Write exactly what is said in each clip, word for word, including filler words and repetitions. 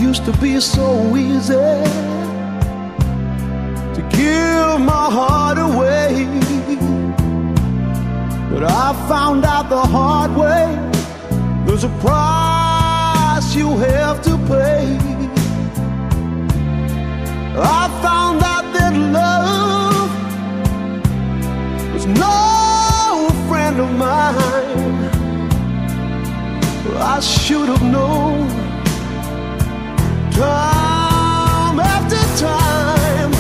used to be so easy to give my heart away, but I found out the hard way there's a price you have to pay. I found out that love was no friend of mine. I should have known time after time.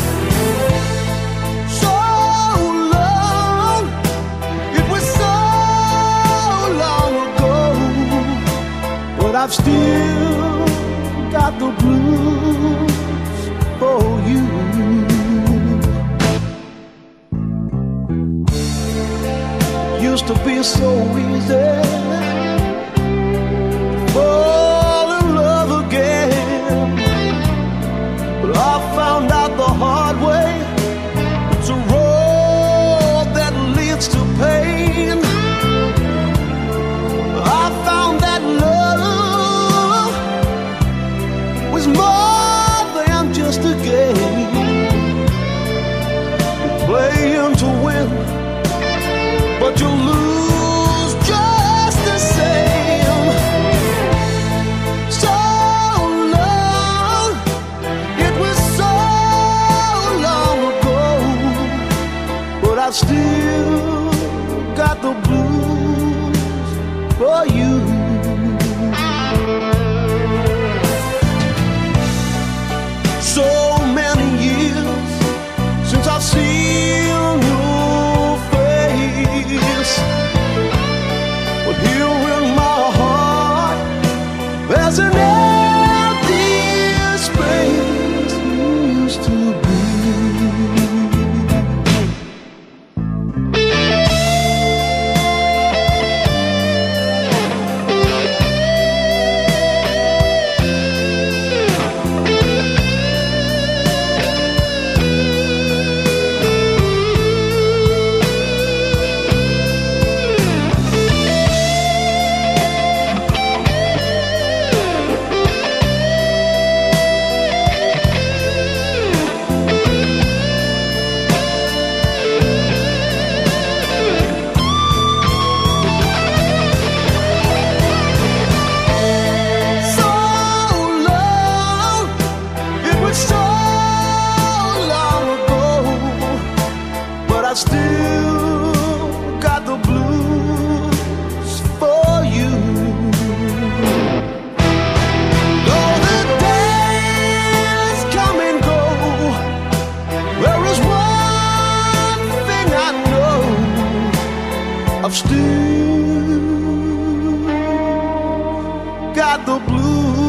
So long, it was so long ago, but I've still got the blues for you. Used to be so easy fall in love again, but I found out the hard way it's a road that leads to pain. I found that love was more than just a game. You're playing to win, but you lose just the same. So long, it was so long ago, but I've still got the blues for you. So many years since I've seen your face, but here in my heart there's an empty space you used to be. Still got the blues for you. Though the days come and go, there is one thing I know, I've still got the blues